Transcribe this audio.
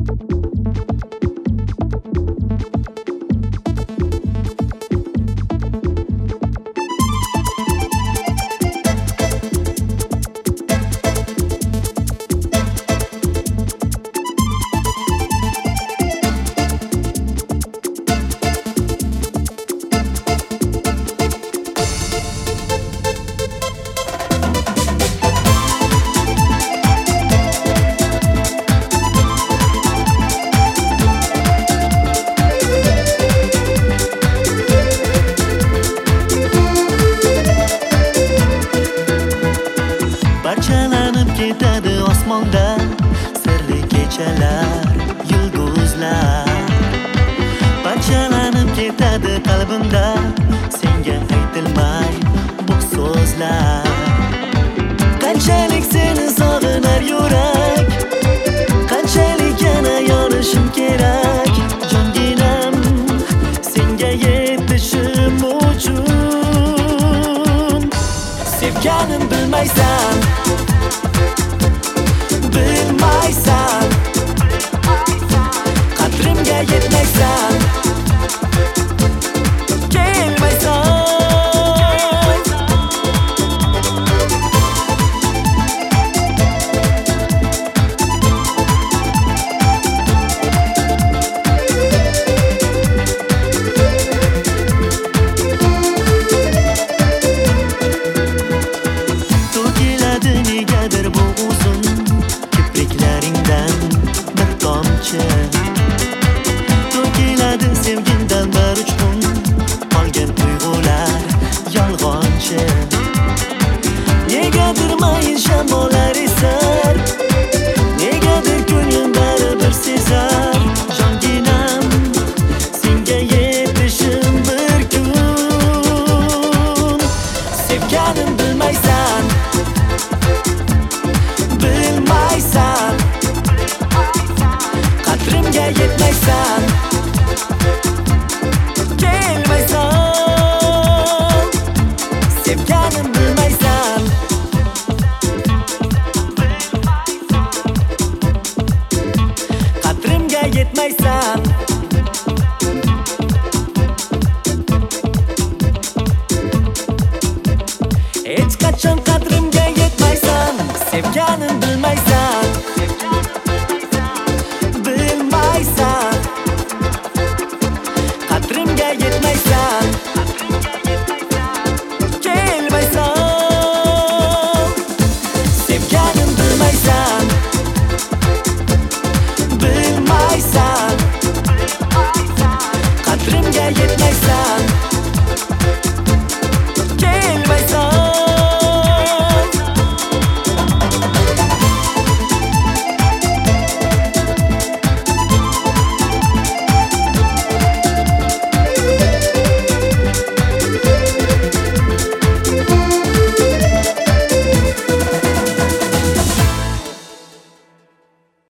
Parchalanib ketadi osmonda sirli kechalar, yulduzlar. Parchalanib ketadi qalbimda senga aytilmay bu so'zlar. Qanchalik seni sog'inar yurak, qanchalik yana yonishim kerak. Jonginam senga yetishim uchun sevganim bilmaysan, bilmaysan, qadrimga yetmaysan, kelmaysan. To'kiladi negadir bu uzun kipriklaringdan bir tomchi. To'kiladi sevgimdan bir uchqun qolgan tuyg'ular yolg'onchi. Negadir mayin shamollar esar, negadir ko'nglim baribir sezar. Jonginam senga yetishim bir kun. Sevganim bilmaysan, bilmaysan, qadrimga yetmaysan, kelmaysan. Sevganim bilmaysan, qadrimga yetmaysan. Hech qachon qadrimga yetmaysan. Sevganim